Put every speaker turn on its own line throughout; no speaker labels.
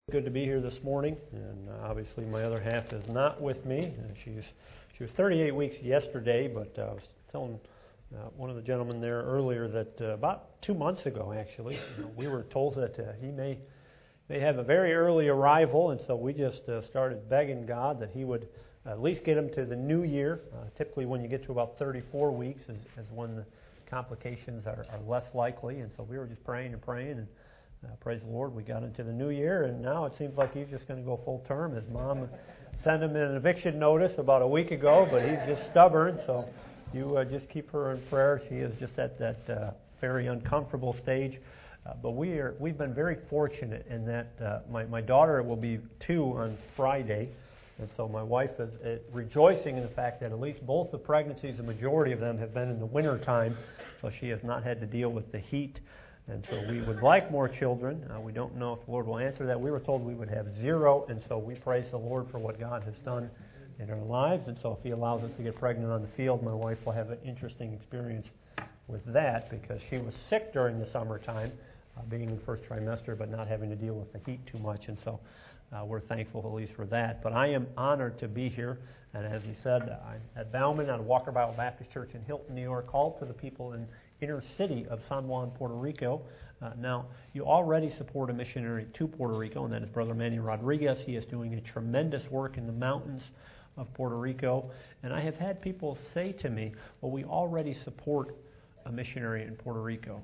Good to be here this morning, and obviously my other half is not with me. She was 38 weeks yesterday, but I was telling one of the gentlemen there earlier that about 2 months ago, actually, we were told that he may have a very early arrival, and so we just started begging God that He would at least get him to the new year. Typically, when you get to about 34 weeks, is when the complications are less likely, and so we were just praying and praise the Lord, we got into the new year, and now it seems like he's just going to go full term. His mom sent him an eviction notice about a week ago, but he's just stubborn, so you just keep her in prayer. She is just at that very uncomfortable stage. But we've been very fortunate in that my daughter will be 2 on Friday, and so my wife is rejoicing in the fact that at least both the pregnancies, the majority of them have been in the winter time, so she has not had to deal with the heat. And so we would like more children. We don't know if the Lord will answer that. We were told we would have 0, and so we praise the Lord for what God has done in our lives. And so if He allows us to get pregnant on the field, my wife will have an interesting experience with that because she was sick during the summertime, being in the first trimester, but not having to deal with the heat too much. And so we're thankful at least for that. But I am honored to be here. And as you said, I'm at Bauman at Walker Bible Baptist Church in Hilton, New York, called to the people in inner city of San Juan, Puerto Rico. Now, you already support a missionary to Puerto Rico, and that is Brother Manny Rodriguez. He is doing a tremendous work in the mountains of Puerto Rico. And I have had people say to me, well, we already support a missionary in Puerto Rico.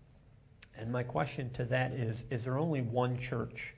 And my question to that is there only one church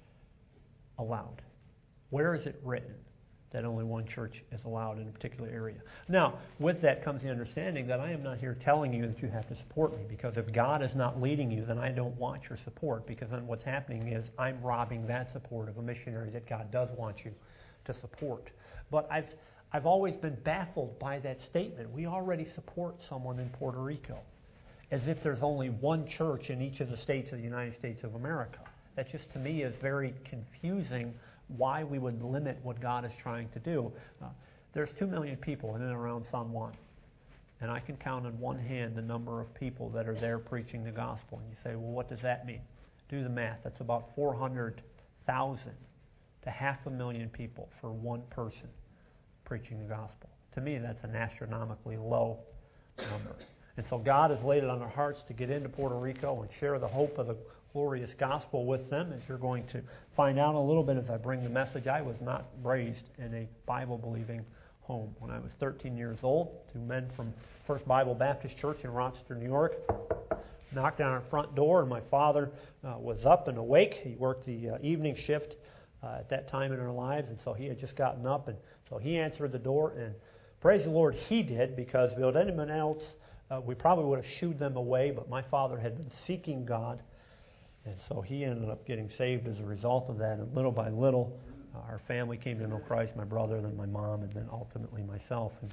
allowed? Where is it written that only one church is allowed in a particular area? Now, with that comes the understanding that I am not here telling you that you have to support me, because if God is not leading you, then I don't want your support, because then what's happening is I'm robbing that support of a missionary that God does want you to support. But I've always been baffled by that statement. We already support someone in Puerto Rico, as if there's only one church in each of the states of the United States of America. That just, to me, is very confusing why we would limit what God is trying to do. There's 2 million people in and around San Juan, and I can count on one hand the number of people that are there preaching the gospel. And you say, well, what does that mean? Do the math. That's about 400,000 to 500,000 people for one person preaching the gospel. To me, that's an astronomically low number. And so God has laid it on our hearts to get into Puerto Rico and share the hope of the glorious gospel with them. As you're going to find out a little bit as I bring the message, I was not raised in a Bible-believing home. When I was 13 years old, 2 men from First Bible Baptist Church in Rochester, New York, knocked on our front door, and my father was up and awake. He worked the evening shift at that time in our lives, and so he had just gotten up, and so he answered the door, and praise the Lord, he did, because if anyone else, we probably would have shooed them away, but my father had been seeking God. And so he ended up getting saved as a result of that. And little by little, our family came to know Christ, my brother, then my mom, and then ultimately myself in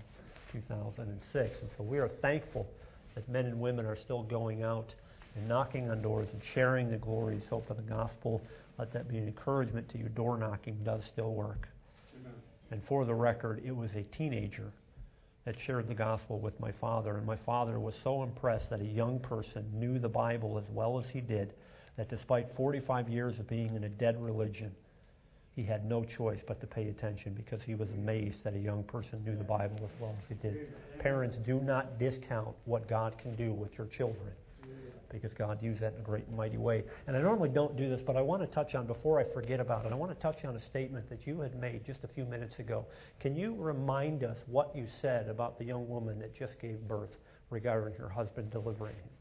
2006. And so we are thankful that men and women are still going out and knocking on doors and sharing the glorious hope of the gospel. Let that be an encouragement to you. Door knocking does still work. Amen. And for the record, it was a teenager that shared the gospel with my father. And my father was so impressed that a young person knew the Bible as well as he did, that despite 45 years of being in a dead religion, he had no choice but to pay attention, because he was amazed that a young person knew the Bible as well as he did. Parents, do not discount what God can do with your children, because God used that in a great and mighty way. And I normally don't do this, but I want to touch on, before I forget about it, I want to touch on a statement that you had made just a few minutes ago. Can you remind us what you said about the young woman that just gave birth regarding her husband delivering him?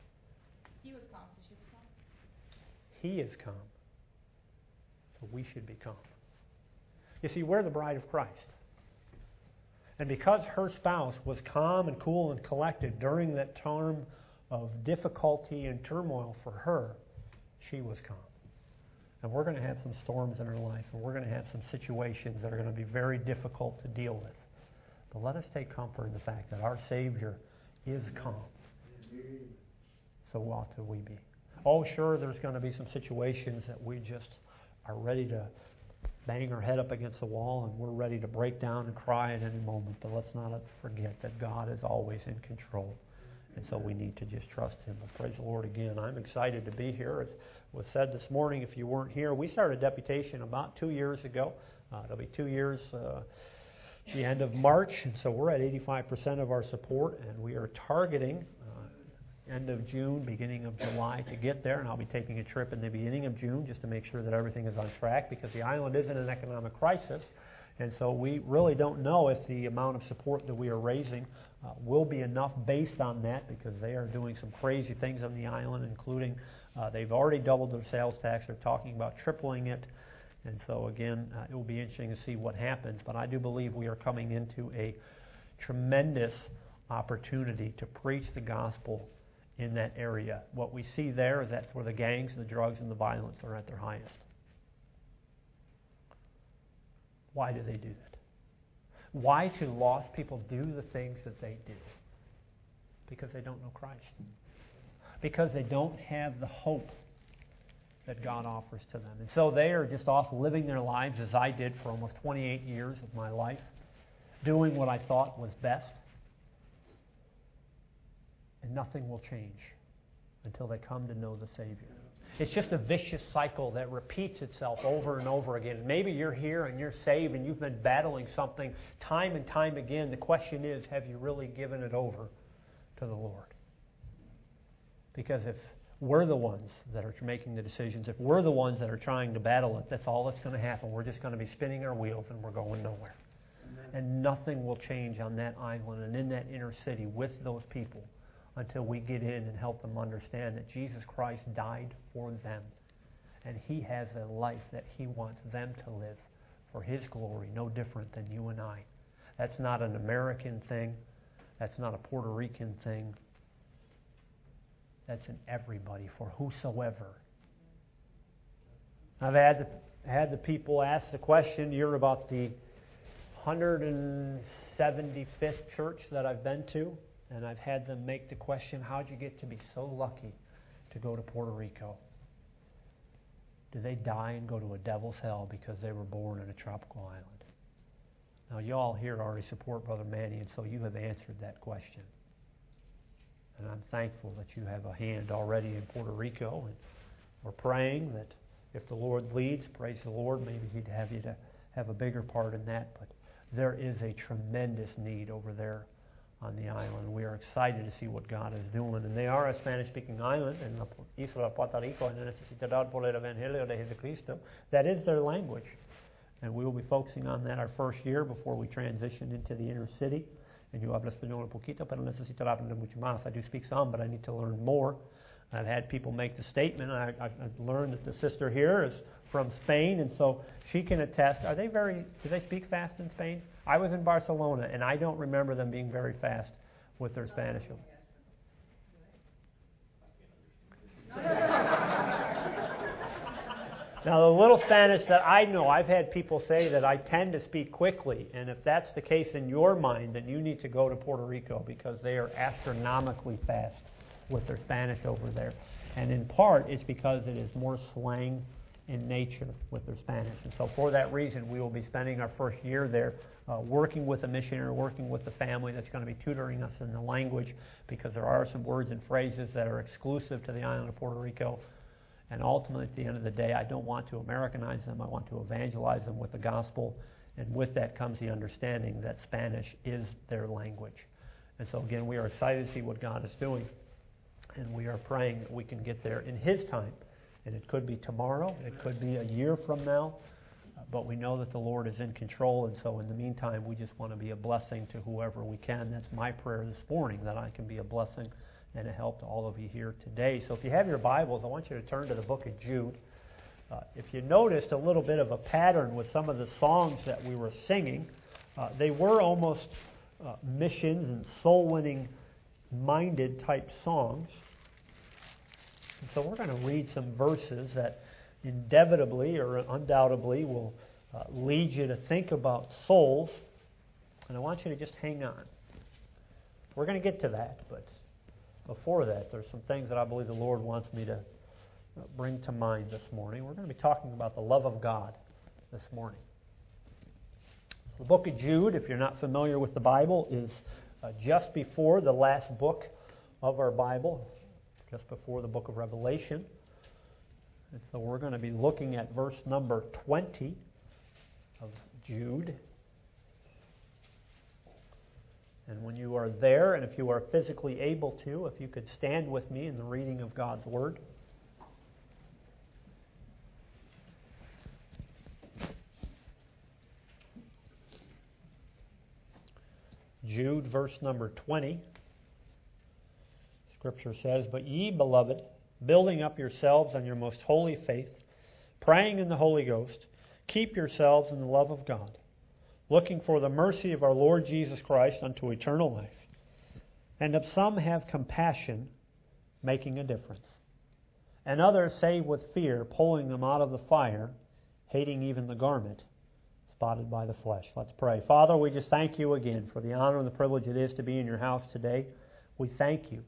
He was calm, so she was calm.
He is calm, so we should be calm. You see, we're the bride of Christ. And because her spouse was calm and cool and collected during that term of difficulty and turmoil for her, she was calm. And we're going to have some storms in our life, and we're going to have some situations that are going to be very difficult to deal with. But let us take comfort in the fact that our Savior is calm. So ought to we be. Oh, sure, there's going to be some situations that we just are ready to bang our head up against the wall, and we're ready to break down and cry at any moment. But let's not forget that God is always in control. And so we need to just trust Him. Well, praise the Lord again. I'm excited to be here. As was said this morning, if you weren't here, we started deputation about 2 years ago. It'll be 2 years the end of March, and so we're at 85% of our support, and we are targeting end of June, beginning of July to get there, and I'll be taking a trip in the beginning of June just to make sure that everything is on track, because the island is in an economic crisis, and so we really don't know if the amount of support that we are raising will be enough based on that, because they are doing some crazy things on the island, including they've already doubled their sales tax. They're talking about tripling it. And so again, it will be interesting to see what happens. But I do believe we are coming into a tremendous opportunity to preach the gospel in that area. What we see there is that's where the gangs, the drugs, and the violence are at their highest. Why do they do that? Why do lost people do the things that they do? Because they don't know Christ. Because they don't have the hope that God offers to them. And so they are just off living their lives as I did for almost 28 years of my life, doing what I thought was best. And nothing will change until they come to know the Savior. It's just a vicious cycle that repeats itself over and over again. Maybe you're here and you're saved and you've been battling something time and time again. The question is, have you really given it over to the Lord? Because if we're the ones that are making the decisions, if we're the ones that are trying to battle it, that's all that's going to happen. We're just going to be spinning our wheels and we're going nowhere. Amen. And nothing will change on that island and in that inner city with those people until we get in and help them understand that Jesus Christ died for them. And He has a life that He wants them to live for His glory, no different than you and I. That's not an American thing. That's not a Puerto Rican thing. That's in everybody, for whosoever. I've had the people ask the question. You're about the 175th church that I've been to, and I've had them make the question, how'd you get to be so lucky to go to Puerto Rico? Do they die and go to a devil's hell because they were born in a tropical island? Now, you all here already support Brother Manny, and so you have answered that question. And I'm thankful that you have a hand already in Puerto Rico. And we're praying that if the Lord leads, praise the Lord, maybe He'd have you to have a bigger part in that. But there is a tremendous need over there on the island. We are excited to see what God is doing. And they are a Spanish-speaking island, en la isla de Puerto Rico, en necesitar por el Evangelio de Jesucristo. That is their language. And we will be focusing on that our first year before we transition into the inner city. And yo hablo español un poquito, pero necesito aprender mucho más. I do speak some, but I need to learn more. I've had people make the statement. I've learned that the sister here is from Spain, and so she can attest. Do they speak fast in Spain? I was in Barcelona, and I don't remember them being very fast with their Spanish. Now, the little Spanish that I know, I've had people say that I tend to speak quickly, and if that's the case in your mind, then you need to go to Puerto Rico, because they are astronomically fast with their Spanish over there. And in part, it's because it is more slang in nature with their Spanish. And so for that reason, we will be spending our first year there working with a missionary, working with the family that's going to be tutoring us in the language, because there are some words and phrases that are exclusive to the island of Puerto Rico. And ultimately, at the end of the day, I don't want to Americanize them. I want to evangelize them with the gospel. And with that comes the understanding that Spanish is their language. And so, again, we are excited to see what God is doing. And we are praying that we can get there in His time. And it could be tomorrow. It could be a year from now. But we know that the Lord is in control. And so, in the meantime, we just want to be a blessing to whoever we can. That's my prayer this morning, that I can be a blessing and a help to all of you here today. So if you have your Bibles, I want you to turn to the book of Jude. If you noticed a little bit of a pattern with some of the songs that we were singing, they were almost missions and soul-winning minded type songs. And so we're going to read some verses that inevitably or undoubtedly will lead you to think about souls. And I want you to just hang on. We're going to get to that, but before that, there's some things that I believe the Lord wants me to bring to mind this morning. We're going to be talking about the love of God this morning. So the book of Jude, if you're not familiar with the Bible, is just before the last book of our Bible, just before the book of Revelation. And so we're going to be looking at verse number 20 of Jude. And when you are there, and if you are physically able to, if you could stand with me in the reading of God's Word. Jude, verse number 20. Scripture says, "But ye, beloved, building up yourselves on your most holy faith, praying in the Holy Ghost, keep yourselves in the love of God, looking for the mercy of our Lord Jesus Christ unto eternal life. And of some have compassion, making a difference. And others save with fear, pulling them out of the fire, hating even the garment spotted by the flesh." Let's pray. Father, we just thank you again for the honor and the privilege it is to be in your house today. We thank you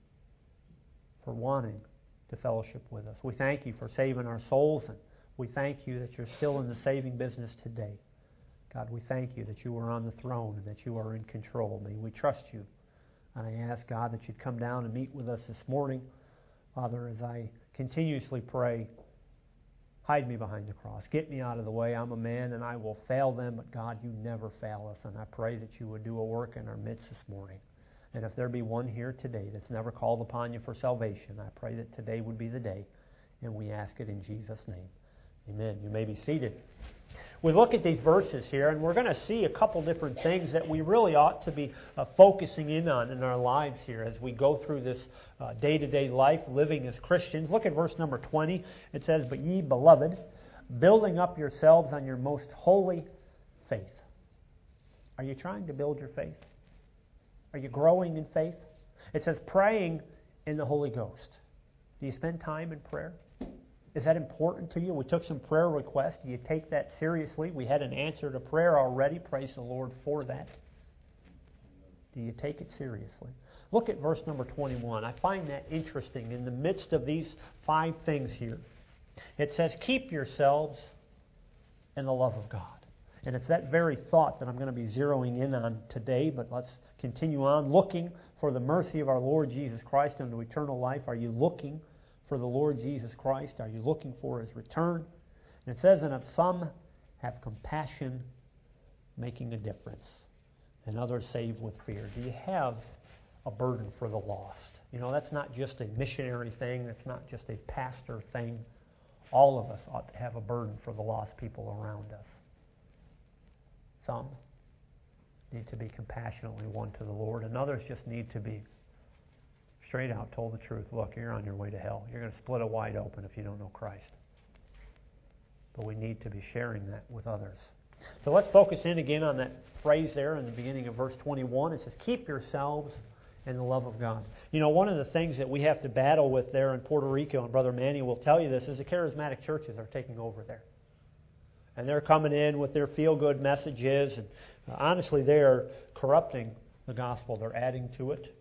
for wanting to fellowship with us. We thank you for saving our souls, and we thank you that you're still in the saving business today. God, we thank you that you are on the throne and that you are in control. May we trust you. And I ask, God, that you'd come down and meet with us this morning. Father, as I continuously pray, hide me behind the cross. Get me out of the way. I'm a man and I will fail them, but God, you never fail us. And I pray that you would do a work in our midst this morning. And if there be one here today that's never called upon you for salvation, I pray that today would be the day. And we ask it in Jesus' name. Amen. You may be seated. We look at these verses here, and we're going to see a couple different things that we really ought to be focusing in on in our lives here as we go through this day-to-day life, living as Christians. Look at verse number 20. It says, "But ye, beloved, building up yourselves on your most holy faith." Are you trying to build your faith? Are you growing in faith? It says, praying in the Holy Ghost. Do you spend time in prayer? Is that important to you? We took some prayer requests. Do you take that seriously? We had an answer to prayer already. Praise the Lord for that. Do you take it seriously? Look at verse number 21. I find that interesting. In the midst of these 5 things here, it says, keep yourselves in the love of God. And it's that very thought that I'm going to be zeroing in on today, but let's continue on. Looking for the mercy of our Lord Jesus Christ unto eternal life. Are you looking for the Lord Jesus Christ? Are you looking for His return? And it says, and of some have compassion, making a difference, and others save with fear. Do you have a burden for the lost? You know, that's not just a missionary thing. That's not just a pastor thing. All of us ought to have a burden for the lost people around us. Some need to be compassionately won to the Lord, and others just need to be straight out told the truth. Look, you're on your way to hell. You're going to split it wide open if you don't know Christ. But we need to be sharing that with others. So let's focus in again on that phrase there in the beginning of verse 21. It says, keep yourselves in the love of God. You know, one of the things that we have to battle with there in Puerto Rico, and Brother Manny will tell you this, is the charismatic churches are taking over there. And they're coming in with their feel-good messages, and honestly, they are corrupting the gospel. They're adding to it.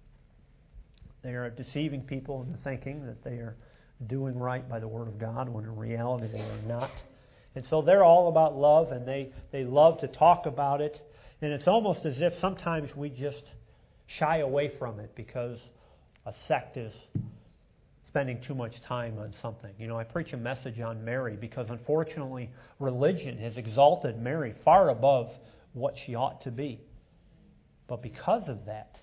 They are deceiving people into thinking that they are doing right by the Word of God, when in reality they are not. And so they're all about love, and they love to talk about it. And it's almost as if sometimes we just shy away from it because a sect is spending too much time on something. You know, I preach a message on Mary because unfortunately religion has exalted Mary far above what she ought to be. But because of that,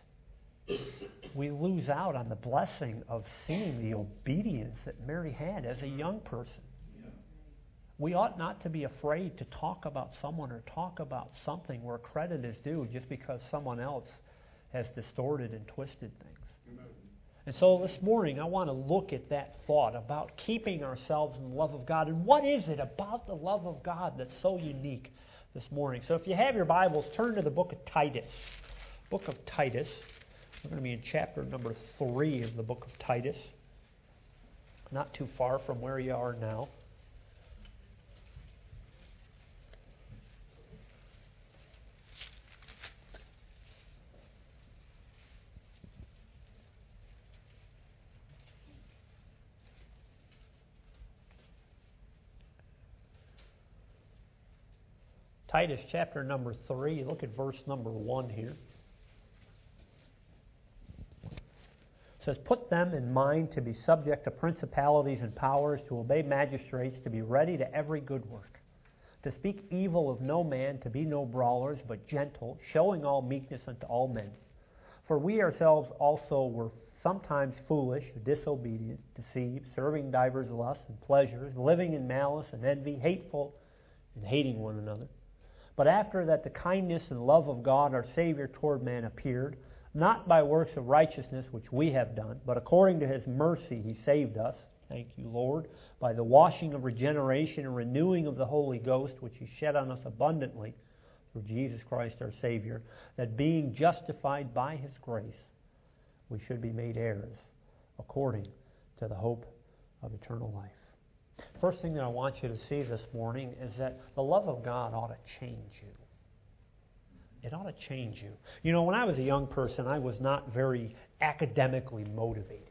we lose out on the blessing of seeing the obedience that Mary had as a young person. We ought not to be afraid to talk about someone or talk about something where credit is due just because someone else has distorted and twisted things. And so this morning I want to look at that thought about keeping ourselves in the love of God. And what is it about the love of God that's so unique this morning? So if you have your Bibles, turn to the book of Titus. Book of Titus. We're going to be in chapter number 3 of the book of Titus. Not too far from where you are now. Titus chapter number 3, look at verse number 1 here. It says, put them in mind to be subject to principalities and powers, to obey magistrates, to be ready to every good work, to speak evil of no man, to be no brawlers, but gentle, showing all meekness unto all men. For we ourselves also were sometimes foolish, disobedient, deceived, serving divers lusts and pleasures, living in malice and envy, hateful, and hating one another. But after that the kindness and love of God our Savior toward man appeared, not by works of righteousness which we have done, but according to His mercy He saved us, thank you, Lord, by the washing of regeneration and renewing of the Holy Ghost, which He shed on us abundantly through Jesus Christ our Savior, that being justified by His grace, we should be made heirs according to the hope of eternal life. First thing that I want you to see this morning is that the love of God ought to change you. It ought to change you. You know, when I was a young person, I was not very academically motivated.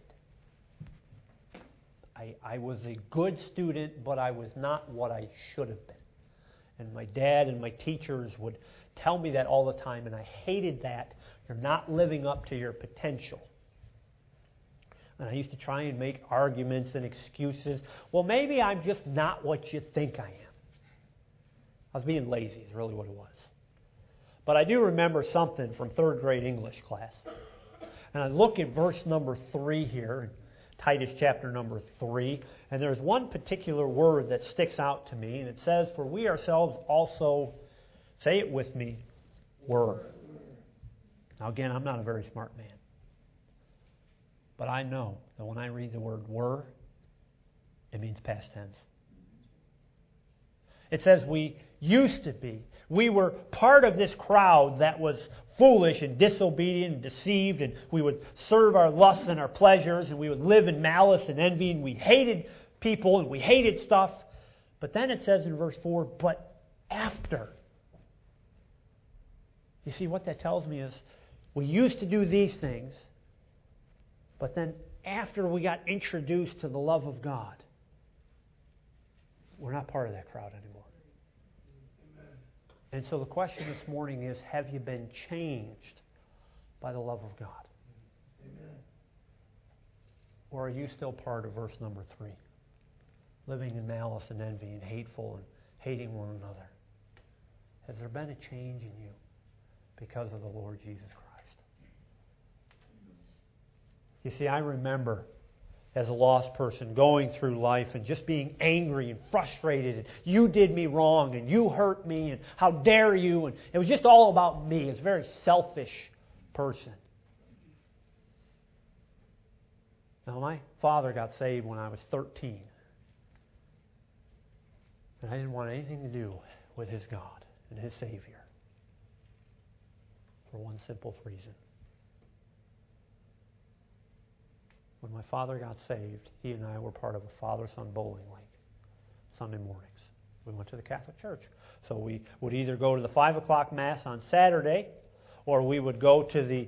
I was a good student, but I was not what I should have been. And my dad and my teachers would tell me that all the time, and I hated that. You're not living up to your potential. And I used to try and make arguments and excuses. Well, maybe I'm just not what you think I am. I was being lazy is really what it was. But I do remember something from third grade English class. And I look at verse number 3 here, Titus chapter number 3, and there's one particular word that sticks out to me, and it says, for we ourselves also, say it with me, were. Now again, I'm not a very smart man. But I know that when I read the word were, it means past tense. It says we used to be. We were part of this crowd that was foolish and disobedient and deceived, and we would serve our lusts and our pleasures, and we would live in malice and envy, and we hated people and we hated stuff. But then it says in verse 4, but after. You see, what that tells me is we used to do these things, but then after we got introduced to the love of God, we're not part of that crowd anymore. And so the question this morning is, have you been changed by the love of God? Amen. Or are you still part of verse number 3? Living in malice and envy and hateful and hating one another. Has there been a change in you because of the Lord Jesus Christ? You see, I remember as a lost person going through life and just being angry and frustrated, and you did me wrong and you hurt me and how dare you, and it was just all about me. It's a very selfish person. Now, my father got saved when I was 13, and I didn't want anything to do with his God and his Savior for one simple reason. When my father got saved, he and I were part of a father-son bowling league Sunday mornings. We went to the Catholic Church. So we would either go to the 5 o'clock Mass on Saturday, or we would go to the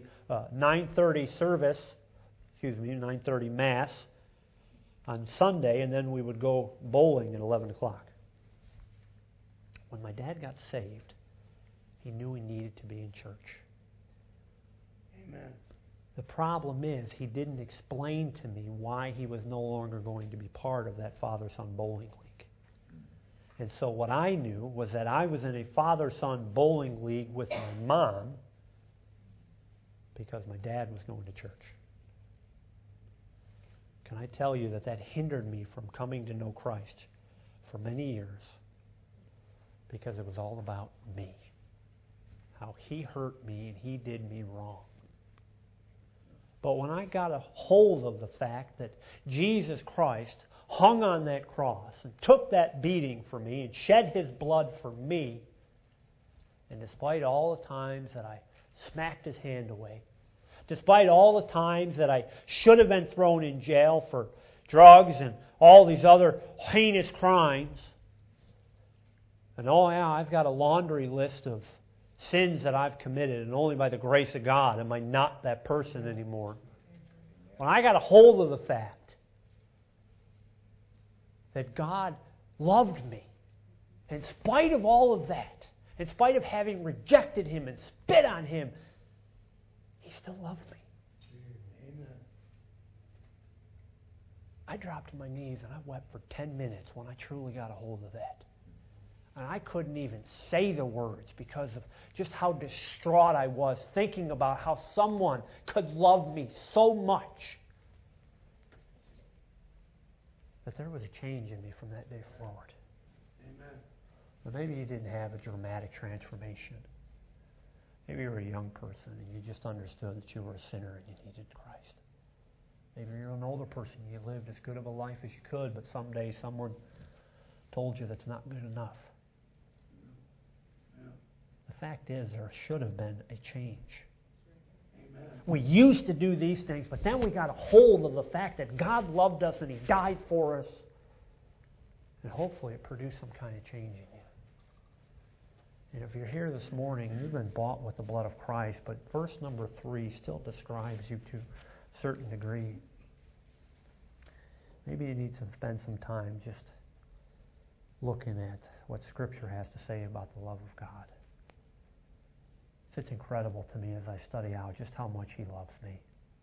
9:30 Mass on Sunday, and then we would go bowling at 11 o'clock. When my dad got saved, he knew he needed to be in church. Amen. The problem is he didn't explain to me why he was no longer going to be part of that father-son bowling league. And so what I knew was that I was in a father-son bowling league with my mom because my dad was going to church. Can I tell you that hindered me from coming to know Christ for many years because it was all about me. How he hurt me and he did me wrong. But when I got a hold of the fact that Jesus Christ hung on that cross and took that beating for me and shed his blood for me, and despite all the times that I smacked his hand away, despite all the times that I should have been thrown in jail for drugs and all these other heinous crimes, and I've got a laundry list of sins that I've committed, and only by the grace of God am I not that person anymore. When I got a hold of the fact that God loved me, in spite of all of that, in spite of having rejected him and spit on him, he still loved me. Amen. I dropped to my knees and I wept for 10 minutes when I truly got a hold of that. And I couldn't even say the words because of just how distraught I was thinking about how someone could love me so much that there was a change in me from that day forward.
Amen.
But maybe you didn't have a dramatic transformation. Maybe you were a young person and you just understood that you were a sinner and you needed Christ. Maybe you're an older person and you lived as good of a life as you could, but someday someone told you that's not good enough.
Yeah.
The fact is, there should have been a change.
Amen.
We used to do these things, but then we got a hold of the fact that God loved us and He died for us. And hopefully it produced some kind of change in you. And if you're here this morning, you've been bought with the blood of Christ, but verse number 3 still describes you to a certain degree. Maybe you need to spend some time just looking at what Scripture has to say about the love of God. It's incredible to me as I study out just how much He loves me.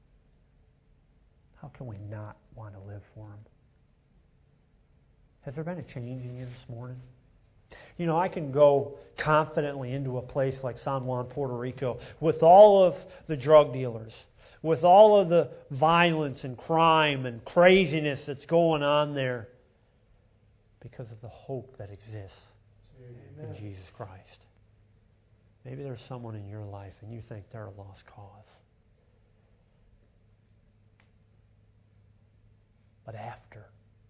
How can we not want to live for Him? Has there been a change in you this morning? You know, I can go confidently into a place like San Juan, Puerto Rico, with all of the drug dealers, with all of the violence and crime and craziness that's going on there, because of the hope that exists in Jesus Christ. Maybe there's someone in your life and you think they're a lost cause. But after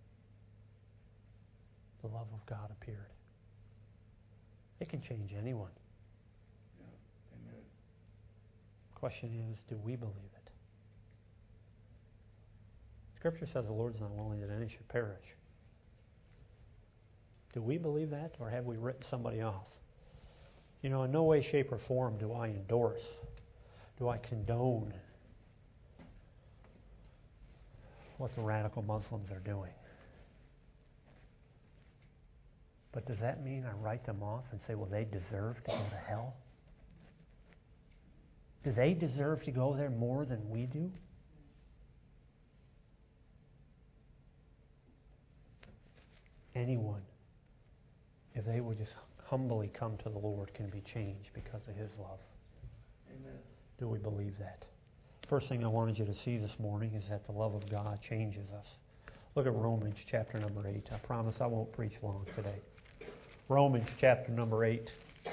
the love of God appeared, it can change anyone.
Yeah. Amen.
The question is, do we believe it? Scripture says the Lord's not willing that any should perish. Do we believe that, or have we written somebody off? You know, in no way, shape, or form do I endorse, do I condone what the radical Muslims are doing. But does that mean I write them off and say, well, they deserve to go to hell? Do they deserve to go there more than we do? Anyone, if they would just humbly come to the Lord, can be changed because of His love.
Amen.
Do we believe that? First thing I wanted you to see this morning is that the love of God changes us. Look at Romans chapter number 8. I promise I won't preach long today. Romans chapter number 8.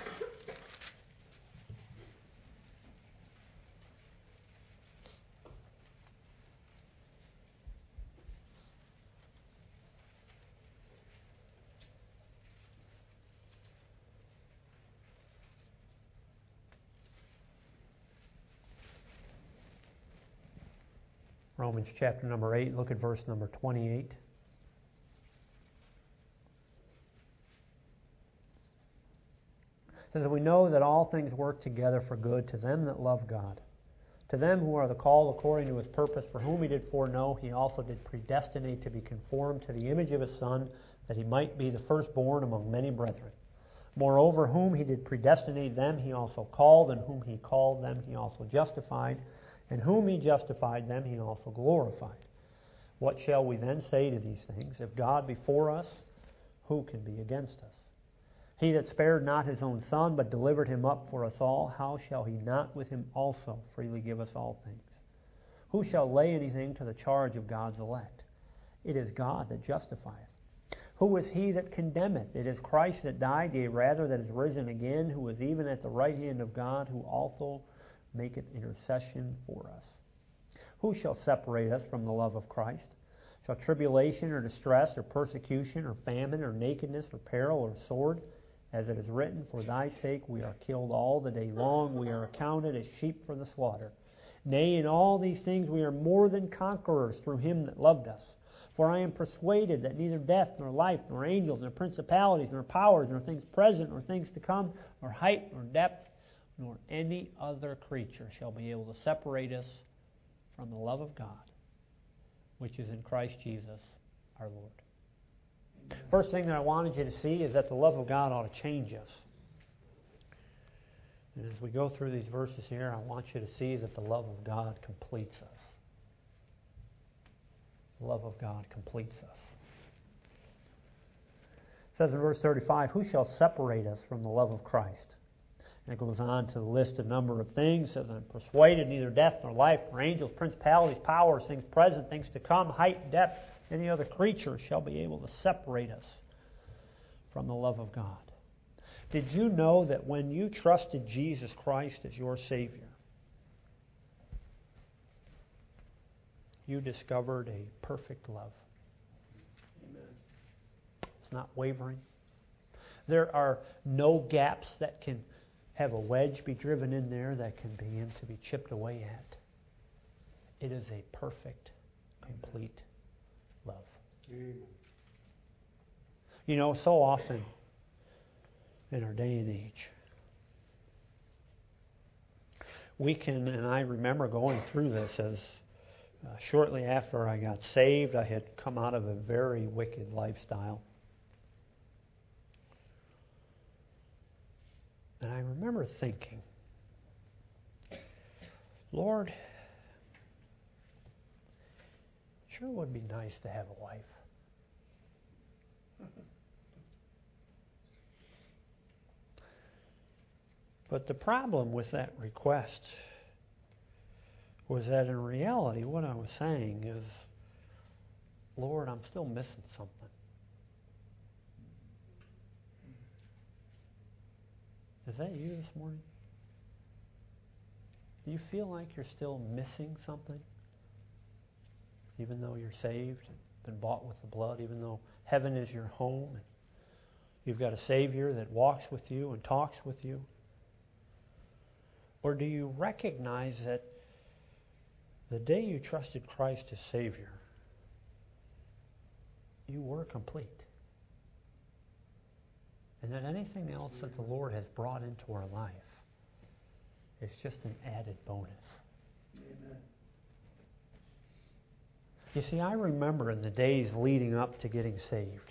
Romans chapter number 8, look at verse number 28. It says, we know that all things work together for good to them that love God, to them who are the called according to His purpose, for whom He did foreknow, He also did predestinate to be conformed to the image of His Son, that He might be the firstborn among many brethren. Moreover, whom He did predestinate, them He also called, and whom He called, them He also justified, and whom He justified, them He also glorified. What shall we then say to these things? If God be for us, who can be against us? He that spared not His own Son, but delivered Him up for us all, how shall He not with Him also freely give us all things? Who shall lay anything to the charge of God's elect? It is God that justifieth. Who is he that condemneth? It is Christ that died, yea, rather that is risen again, who is even at the right hand of God, who also maketh intercession for us. Who shall separate us from the love of Christ? Shall tribulation or distress or persecution or famine or nakedness or peril or sword? As it is written, for thy sake we are killed all the day long, we are accounted as sheep for the slaughter. Nay, in all these things we are more than conquerors through Him that loved us. For I am persuaded that neither death, nor life, nor angels, nor principalities, nor powers, nor things present, nor things to come, nor height, nor depth, nor any other creature shall be able to separate us from the love of God, which is in Christ Jesus our Lord. Amen. First thing that I wanted you to see is that the love of God ought to change us. And as we go through these verses here, I want you to see that the love of God completes us. The love of God completes us. It says in verse 35, who shall separate us from the love of Christ? And it goes on to list a number of things. It says, I'm persuaded neither death nor life, nor angels, principalities, powers, things present, things to come, height, depth, any other creature shall be able to separate us from the love of God. Did you know that when you trusted Jesus Christ as your Savior, you discovered a perfect love?
Amen.
It's not wavering. There are no gaps that can have a wedge be driven in there that can begin to be chipped away at. It is a perfect, complete love.
Amen.
You know, so often in our day and age, we can, and I remember going through this as shortly after I got saved, I had come out of a very wicked lifestyle. And I remember thinking, Lord, sure would be nice to have a wife. But the problem with that request was that in reality what I was saying is, Lord, I'm still missing something. Is that you this morning? Do you feel like you're still missing something? Even though you're saved, been bought with the blood, even though heaven is your home, and you've got a Savior that walks with you and talks with you? Or do you recognize that the day you trusted Christ as Savior, you were complete? And that anything else that the Lord has brought into our life is just an added bonus.
Amen.
You see, I remember in the days leading up to getting saved,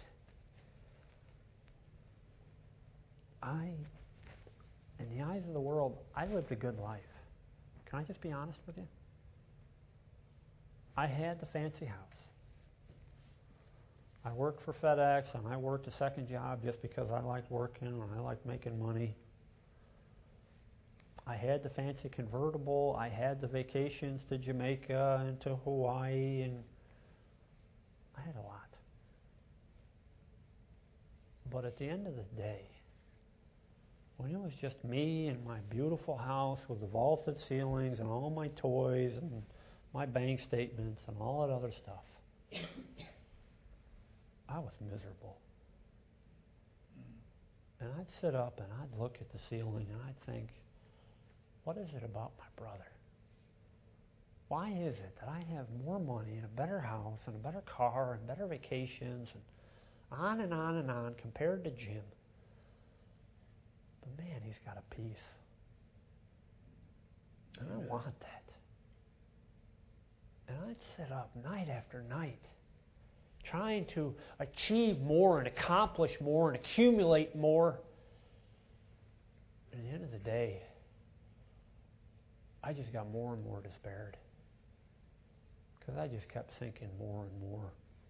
in the eyes of the world, I lived a good life. Can I just be honest with you? I had the fancy house. I worked for FedEx, and I worked a second job just because I liked working and I liked making money. I had the fancy convertible. I had the vacations to Jamaica and to Hawaii, and I had a lot. But at the end of the day, when it was just me and my beautiful house with the vaulted ceilings and all my toys and my bank statements and all that other stuff, I was miserable. And I'd sit up and I'd look at the ceiling and I'd think, what is it about my brother? Why is it that I have more money and a better house and a better car and better vacations and on and on and on compared to Jim? But man, he's got a peace. And I want that. And I'd sit up night after night trying to achieve more and accomplish more and accumulate more. And at the end of the day, I just got more and more despaired. Because I just kept sinking more and more.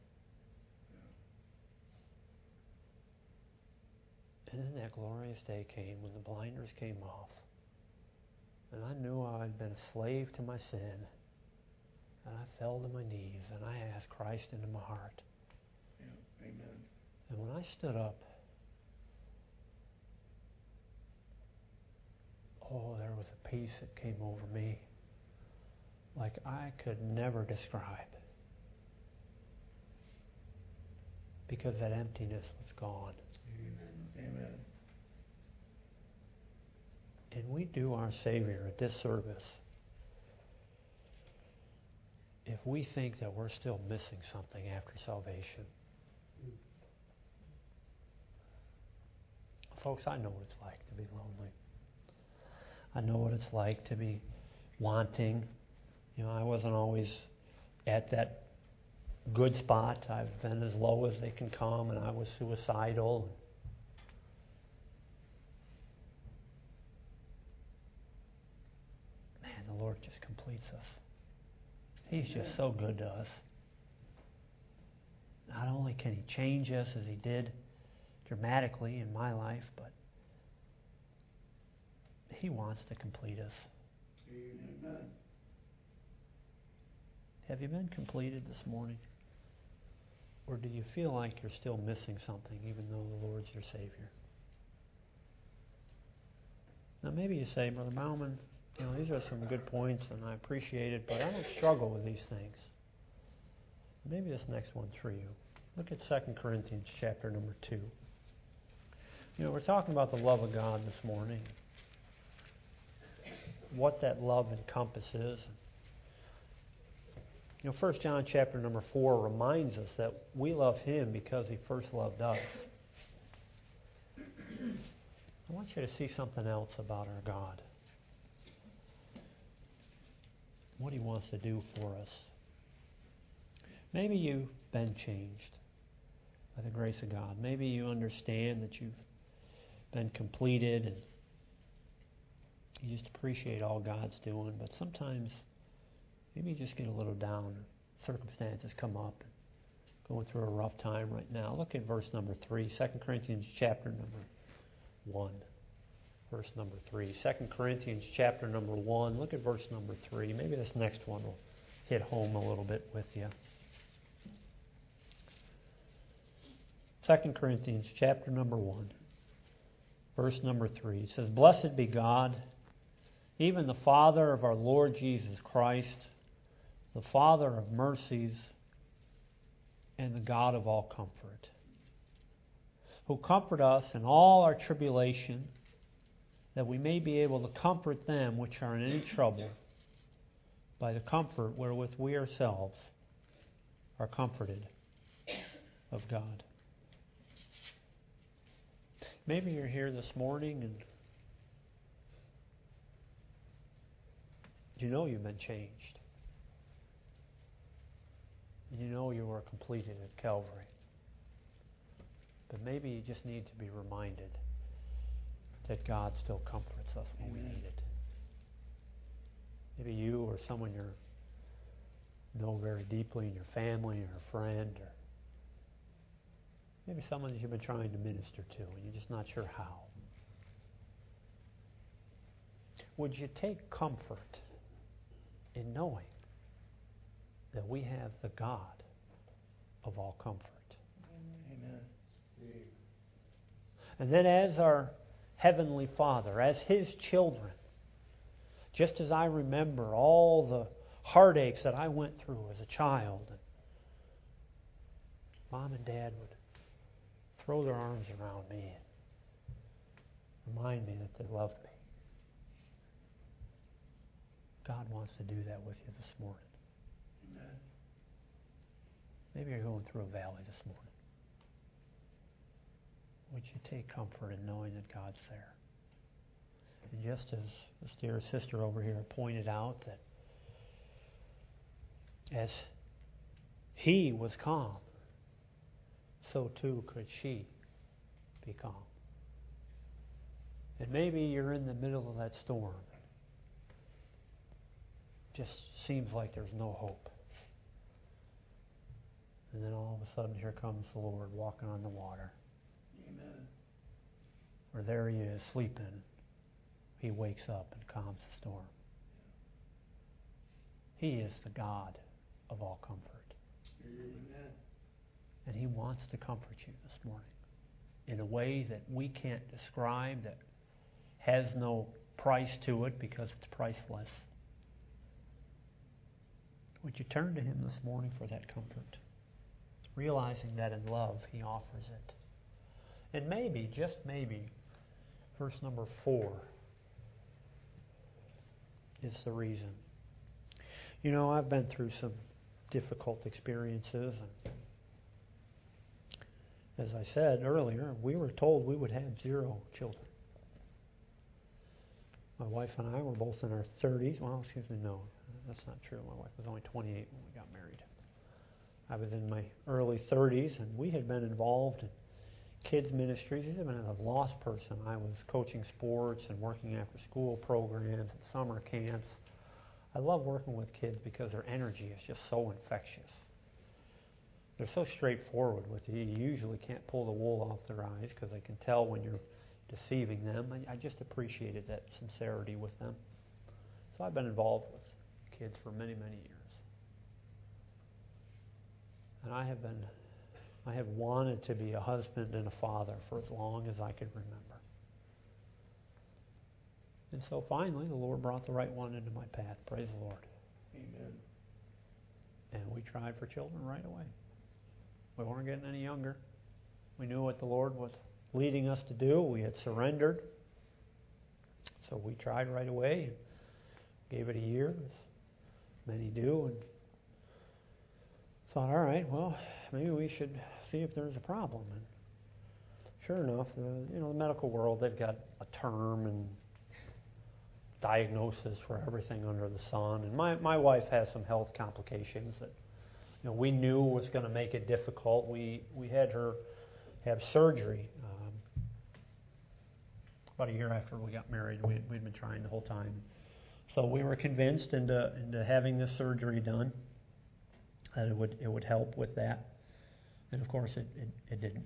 And then that glorious day came when the blinders came off. And I knew I'd been a slave to my sin. And I fell to my knees and I asked Christ into my heart.
Yeah. Amen.
And when I stood up, oh, there was a peace that came over me like I could never describe. Because that emptiness was gone.
Amen.
And we do our Savior a disservice if we think that we're still missing something after salvation. Folks, I know what it's like to be lonely. I know what it's like to be wanting. You know, I wasn't always at that good spot. I've been as low as they can come, and I was suicidal. Man, the Lord just completes us. He's just so good to us. not only can He change us as He did dramatically in my life, but He wants to complete us.
Amen.
Have you been completed this morning? Or do you feel like you're still missing something even though the Lord's your Savior? Now maybe you say, Brother Bauman, these are some good points and I appreciate it, but I don't struggle with these things. Maybe this next one's for you. Look at 2 Corinthians chapter number 2. We're talking about the love of God this morning. What that love encompasses. 1 John chapter number 4 reminds us that we love Him because He first loved us. I want you to see something else about our God. What He wants to do for us. Maybe you've been changed by the grace of God. Maybe you understand that you've been completed and you just appreciate all God's doing, but sometimes maybe you just get a little down. Circumstances come up. Going through a rough time right now. Look at verse number 3. 2 Corinthians chapter number 1. Verse number 3. 2 Corinthians chapter number 1. Look at verse number 3. Maybe this next one will hit home a little bit with you. 2 Corinthians chapter number 1. Verse number 3. It says, Blessed be God, even the Father of our Lord Jesus Christ, the Father of mercies and the God of all comfort, who comfort us in all our tribulation, that we may be able to comfort them which are in any trouble by the comfort wherewith we ourselves are comforted of God. Maybe you're here this morning and you know you've been changed. You know you were completed at Calvary. But maybe you just need to be reminded that God still comforts us when we need it. Maybe you or someone you know very deeply in your family or a friend, or maybe someone that you've been trying to minister to and you're just not sure how. Would you take comfort in knowing that we have the God of all comfort?
Amen.
And then as our Heavenly Father, as His children, just as I remember all the heartaches that I went through as a child, and Mom and Dad would throw their arms around me and remind me that they loved me. God wants to do that with you this morning.
Amen.
Maybe you're going through a valley this morning. Would you take comfort in knowing that God's there? And just as this dear sister over here pointed out, that as he was calm, so too could she be calm. And maybe you're in the middle of that storm. Just seems like there's no hope. And then all of a sudden here comes the Lord walking on the water.
Amen.
Or there he is sleeping. He wakes up and calms the storm. He is the God of all comfort.
Amen.
And He wants to comfort you this morning in a way that we can't describe, that has no price to it because it's priceless. Would you turn to Him this morning for that comfort? Realizing that in love He offers it. And maybe, just maybe, verse number 4 is the reason. You know, I've been through some difficult experiences. And as I said earlier, we were told we would have 0 children. My wife and I were both in our 30s. Well, excuse me, no, that's not true. My wife was only 28 when we got married. I was in my early 30s, and we had been involved in kids ministries. I've been a lost person. I was coaching sports and working after school programs and summer camps. I love working with kids because their energy is just so infectious. they're so straightforward with you. You usually can't pull the wool off their eyes because they can tell when you're deceiving them. I just appreciated that sincerity with them. So I've been involved with kids for many, many years. And I have wanted to be a husband and a father for as long as I could remember. And so finally, the Lord brought the right one into my path. Praise the Lord.
Amen.
And we tried for children right away. We weren't getting any younger. We knew what the Lord was leading us to do. We had surrendered. So we tried right away and gave it a year, as many do, and thought, all right, well, maybe we should see if there's a problem. And sure enough, the medical world, they've got a term and diagnosis for everything under the sun. And my wife has some health complications that we knew was going to make it difficult. We had her have surgery about a year after we got married. We'd been trying the whole time. So we were convinced into having this surgery done that it would help with that. And of course it didn't.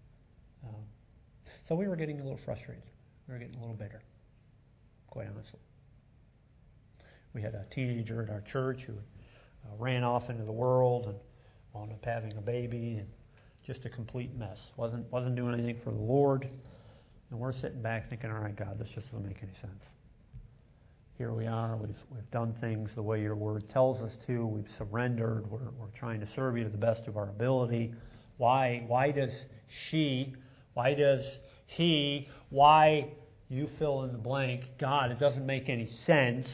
So we were getting a little frustrated. We were getting a little bitter, quite honestly. We had a teenager at our church who ran off into the world and wound up having a baby, and just a complete mess. Wasn't doing anything for the Lord. And we're sitting back thinking, all right, God, this just doesn't make any sense. Here we are. We've done things the way your word tells us to. We've surrendered. We're trying to serve you to the best of our ability. Why does she? Why does he? Why you fill in the blank? God, it doesn't make any sense.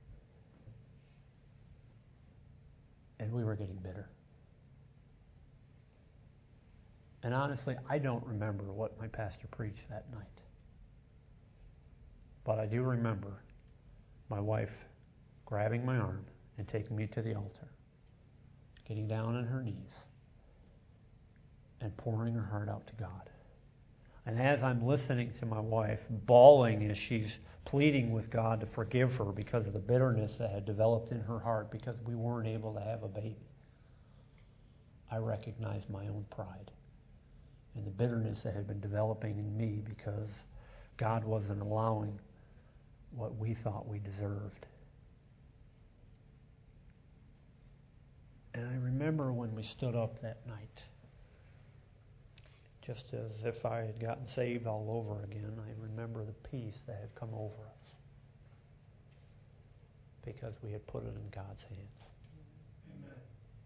And we were getting bitter. And honestly, I don't remember what my pastor preached that night. But I do remember my wife grabbing my arm and taking me to the altar, getting down on her knees, and pouring her heart out to God. And as I'm listening to my wife bawling as she's pleading with God to forgive her because of the bitterness that had developed in her heart because we weren't able to have a baby, I recognized my own pride and the bitterness that had been developing in me because God wasn't allowing what we thought we deserved. And I remember when we stood up that night, just as if I had gotten saved all over again, I remember the peace that had come over us because we had put it in God's hands.
Amen.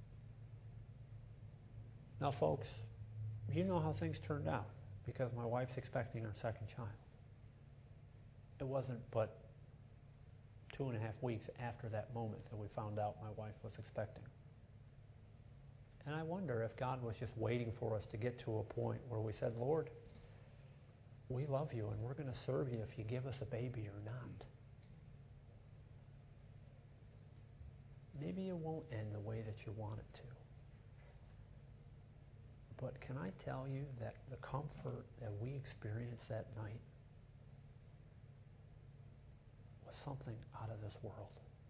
Now, folks, you know how things turned out because my wife's expecting our second child. It wasn't but 2.5 weeks after that moment that we found out my wife was expecting. And I wonder if God was just waiting for us to get to a point where we said, Lord, we love you and we're going to serve you if you give us a baby or not. Maybe it won't end the way that you want it to. But can I tell you that the comfort that we experienced that night was something out of this world.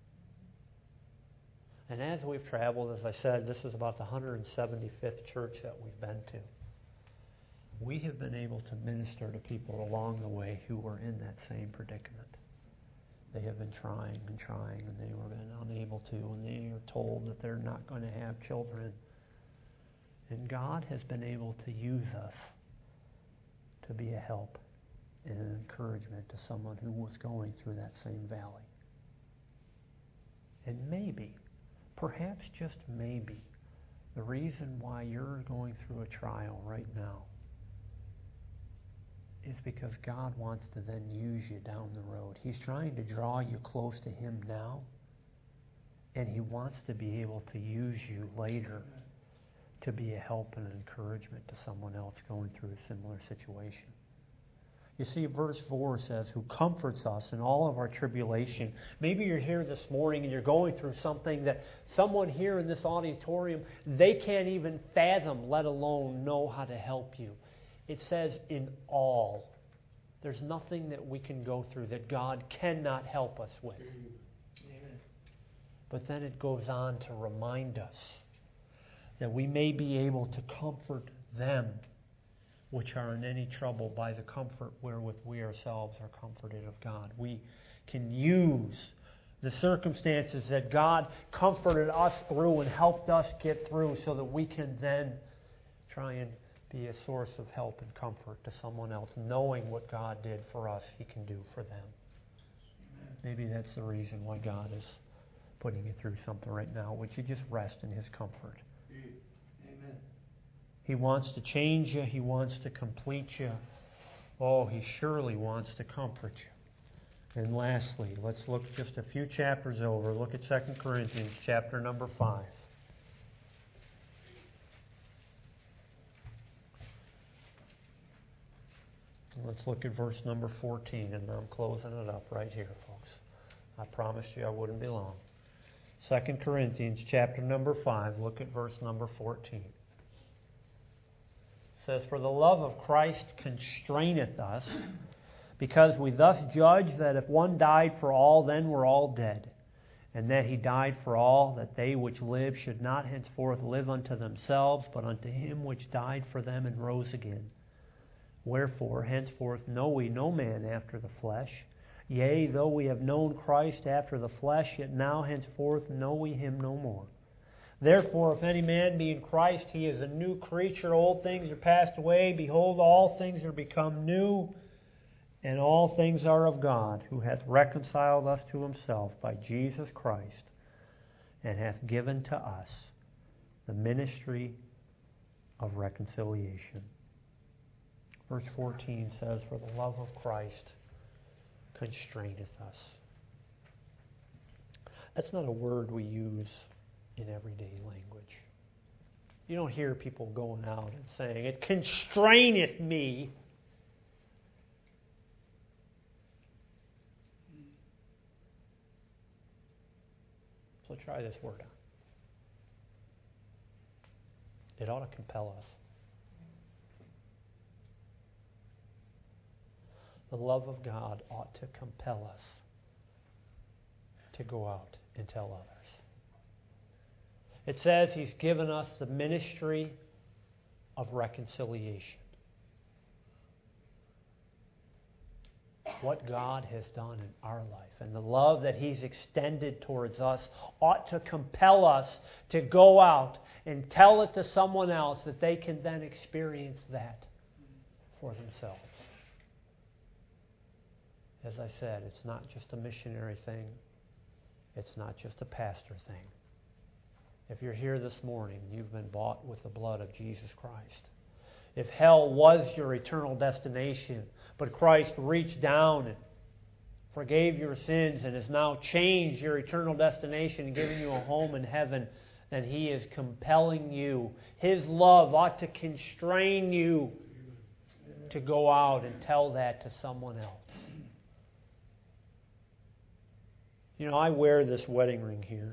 And as we've traveled, as I said, this is about the 175th church that we've been to. We have been able to minister to people along the way who were in that same predicament. They have been trying and trying, and they were been unable to, and they are told that they're not going to have children. And God has been able to use us to be a help and an encouragement to someone who was going through that same valley. And maybe, perhaps just maybe, the reason why you're going through a trial right now is because God wants to then use you down the road. He's trying to draw you close to Him now, and He wants to be able to use you later to be a help and an encouragement to someone else going through a similar situation. You see, verse 4 says, who comforts us in all of our tribulation. Maybe you're here this morning and you're going through something that someone here in this auditorium, they can't even fathom, let alone know how to help you. It says in all. There's nothing that we can go through that God cannot help us with.
Amen.
But then it goes on to remind us that we may be able to comfort them which are in any trouble by the comfort wherewith we ourselves are comforted of God. We can use the circumstances that God comforted us through and helped us get through so that we can then try and be a source of help and comfort to someone else, knowing what God did for us, He can do for them. Maybe that's the reason why God is putting you through something right now. Would you just rest in His comfort?
Amen.
He wants to change you. He wants to complete you. Oh, He surely wants to comfort you. And lastly, let's look just a few chapters over. Look at 2 Corinthians chapter number 5. Let's look at verse number 14, and I'm closing it up right here, folks. I promised you I wouldn't be long. 2 Corinthians chapter number 5, look at verse number 14. It says, "For the love of Christ constraineth us, because we thus judge that if one died for all, then we're all dead. And that He died for all, that they which live should not henceforth live unto themselves, but unto Him which died for them and rose again. Wherefore, henceforth know we no man after the flesh. Yea, though we have known Christ after the flesh, yet now henceforth know we Him no more. Therefore, if any man be in Christ, he is a new creature. Old things are passed away. Behold, all things are become new. And all things are of God, who hath reconciled us to Himself by Jesus Christ, and hath given to us the ministry of reconciliation." Verse 14 says, "For the love of Christ constraineth us." That's not a word we use in everyday language. You don't hear people going out and saying, "It constraineth me." So try this word on. It ought to compel us. The love of God ought to compel us to go out and tell others. It says He's given us the ministry of reconciliation. What God has done in our life and the love that He's extended towards us ought to compel us to go out and tell it to someone else that they can then experience that for themselves. As I said, it's not just a missionary thing. It's not just a pastor thing. If you're here this morning, you've been bought with the blood of Jesus Christ. If hell was your eternal destination, but Christ reached down and forgave your sins and has now changed your eternal destination and given you a home in heaven, then He is compelling you. His love ought to constrain you to go out and tell that to someone else. You know, I wear this wedding ring here.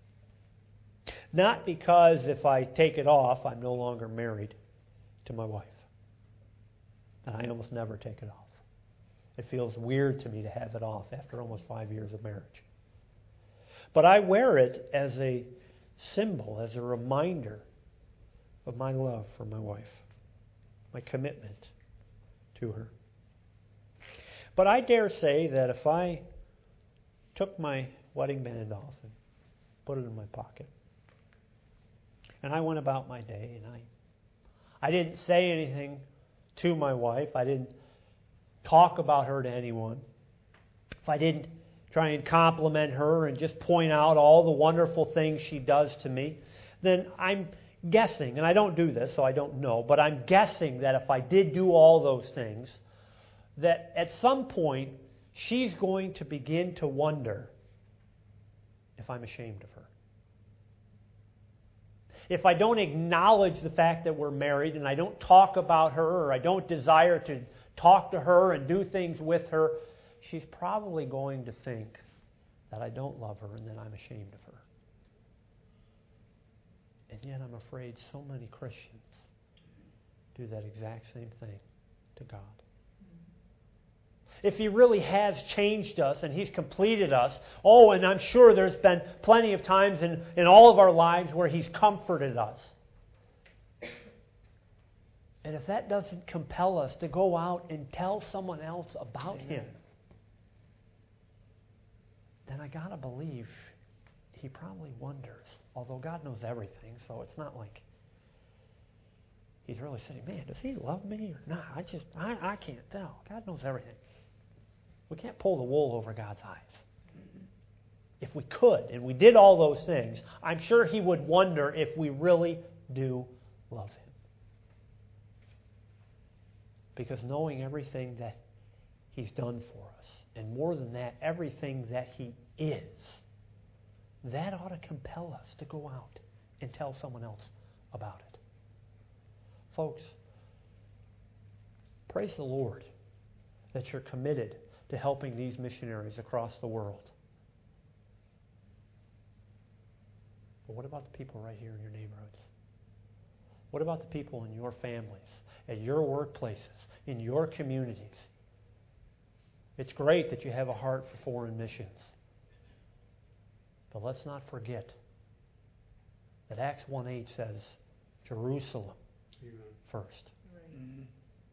Not because if I take it off, I'm no longer married to my wife. And I almost never take it off. It feels weird to me to have it off after almost 5 years of marriage. But I wear it as a symbol, as a reminder of my love for my wife, my commitment to her. But I dare say that if I took my wedding band off and put it in my pocket, and I went about my day, and I didn't say anything to my wife, I didn't talk about her to anyone, if I didn't try and compliment her and just point out all the wonderful things she does to me, then I'm guessing, and I don't do this, so I don't know, but I'm guessing that if I did do all those things, that at some point she's going to begin to wonder if I'm ashamed of her. If I don't acknowledge the fact that we're married and I don't talk about her or I don't desire to talk to her and do things with her, she's probably going to think that I don't love her and that I'm ashamed of her. And yet I'm afraid so many Christians do that exact same thing to God. If He really has changed us and He's completed us, and I'm sure there's been plenty of times in all of our lives where He's comforted us. And if that doesn't compel us to go out and tell someone else about Him, then I got to believe He probably wonders. Although God knows everything, so it's not like He's really saying, man, does He love me or not? I can't tell. God knows everything. We can't pull the wool over God's eyes. If we could, and we did all those things, I'm sure He would wonder if we really do love Him. Because knowing everything that He's done for us, and more than that, everything that He is, that ought to compel us to go out and tell someone else about it. Folks, praise the Lord that you're committed to helping these missionaries across the world. But what about the people right here in your neighborhoods? What about the people in your families, at your workplaces, in your communities? It's great that you have a heart for foreign missions. But let's not forget that Acts 1:8 says, Jerusalem first.
Mhm.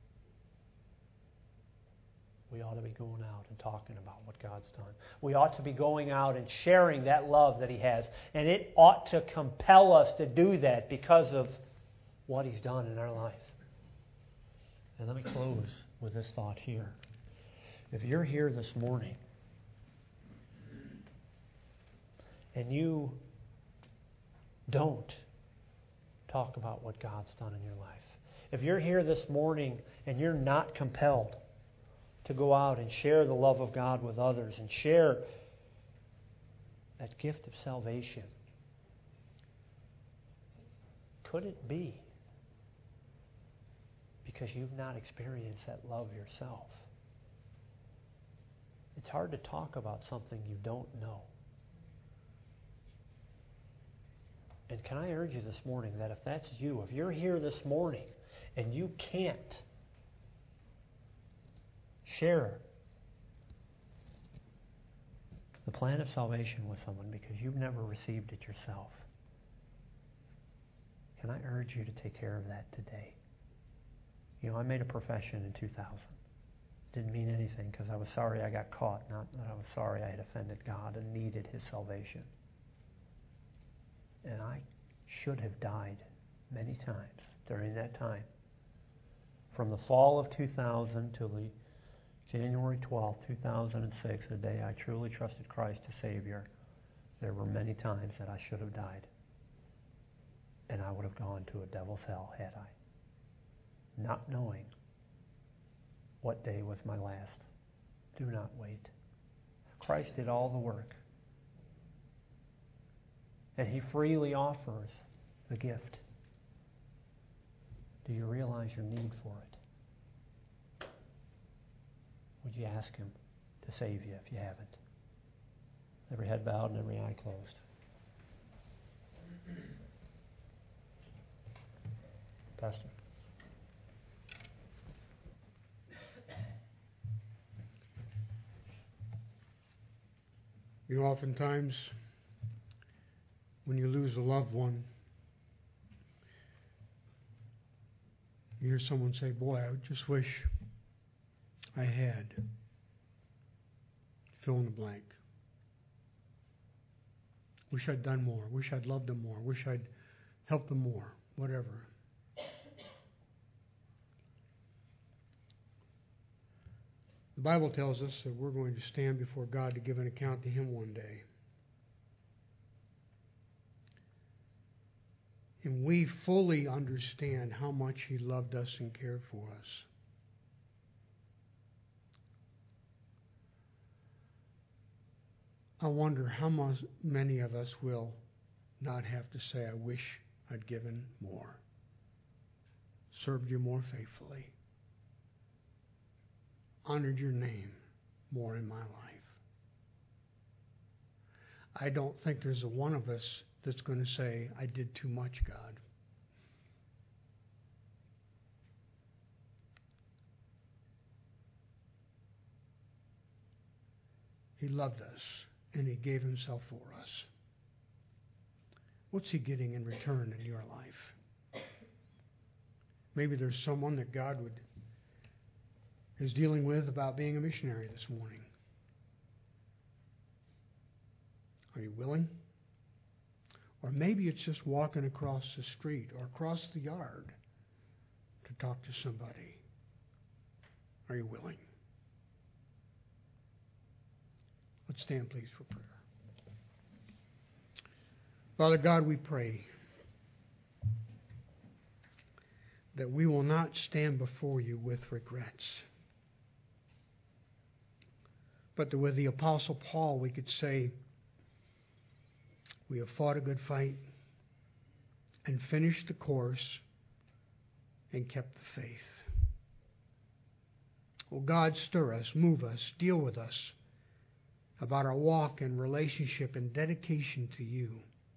We ought to be going out and talking about what God's done. We ought to be going out and sharing that love that He has. And it ought to compel us to do that because of what He's done in our life. And let me close with this thought here. If you're here this morning and you don't talk about what God's done in your life, if you're here this morning and you're not compelled to go out and share the love of God with others and share that gift of salvation, could it be because you've not experienced that love yourself? It's hard to talk about something you don't know. And can I urge you this morning that if that's you, if you're here this morning and you can't share the plan of salvation with someone because you've never received it yourself, can I urge you to take care of that today? You know, I made a profession in 2000. Didn't mean anything because I was sorry I got caught, not that I was sorry I had offended God and needed His salvation. And I should have died many times during that time. From the fall of 2000 to the January 12, 2006, the day I truly trusted Christ as Savior, there were many times that I should have died. And I would have gone to a devil's hell had I. Not knowing what day was my last. Do not wait. Christ did all the work. And He freely offers the gift. Do you realize your need for it? Would you ask Him to save you if you haven't? Every head bowed and every eye closed. Pastor.
You know, oftentimes, when you lose a loved one, you hear someone say, boy, I just wish I had. Fill in the blank. Wish I'd done more. Wish I'd loved them more. Wish I'd helped them more. Whatever. The Bible tells us that we're going to stand before God to give an account to Him one day. And we fully understand how much He loved us and cared for us. I wonder how many of us will not have to say, I wish I'd given more, served you more faithfully, honored your name more in my life. I don't think there's a one of us that's going to say, I did too much, God. He loved us, and He gave Himself for us. What's He getting in return in your life? Maybe there's someone that God is dealing with about being a missionary this morning. Are you willing? Or maybe it's just walking across the street or across the yard to talk to somebody. Are you willing? Let's stand, please, for prayer. Father God, we pray that we will not stand before you with regrets, but that with the Apostle Paul we could say, we have fought a good fight and finished the course and kept the faith. Oh God, stir us, move us, deal with us about our walk and relationship and dedication to you.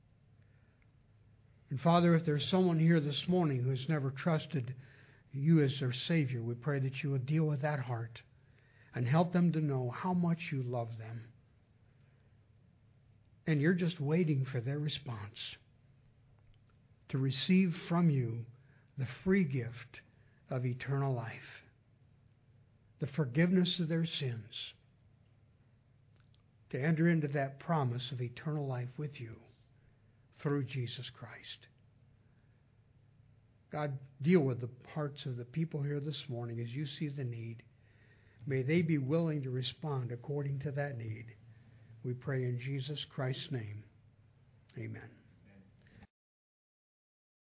And Father, if there's someone here this morning who has never trusted you as their Savior, we pray that you would deal with that heart and help them to know how much you love them. And you're just waiting for their response to receive from you the free gift of eternal life, the forgiveness of their sins, to enter into that promise of eternal life with you through Jesus Christ. God, deal with the hearts of the people here this morning as you see the need. May they be willing to respond according to that need. We pray in Jesus Christ's name. Amen.